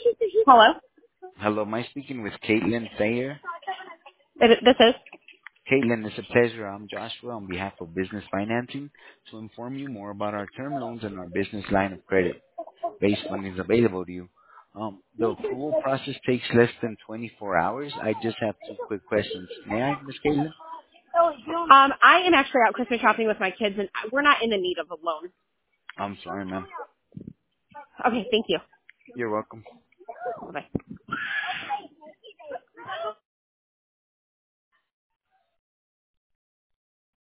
Hello? Hello, am I speaking with Caitlin Thayer? This is? Caitlin, it's a pleasure. I'm Joshua on behalf of Business Financing to inform you more about our term loans and our business line of credit based when it's available to you. The approval process takes less than 24 hours. I just have two quick questions. May I, Ms. Caitlin? I am actually out Christmas shopping with my kids, and we're not in the need of a loan. I'm sorry, ma'am. Okay, thank you. You're welcome. Bye.